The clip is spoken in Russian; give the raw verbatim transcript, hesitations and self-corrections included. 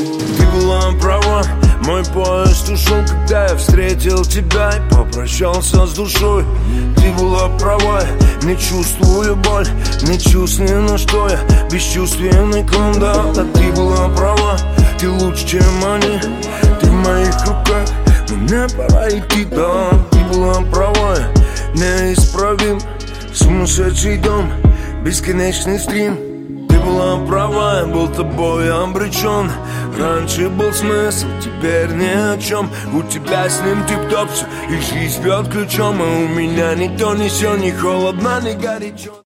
Ты была права, мой поезд ушел, когда я встретил тебя и попрощался с душой. Ты была права, не чувствую боль, не чувствую, на что я бесчувственный клон, да. Да, ты была права, ты лучше, чем они, ты в моих руках, мне пора идти, да. Ты была права, неисправим, сумасшедший дом, бесконечный стрим. Ты была права, я был тобой обречен. Раньше был смысл, теперь ни о чем. У тебя с ним тип-топ все, и жизнь бьет ключом. А у меня ни то, ни сё, ни холодно, ни горячо.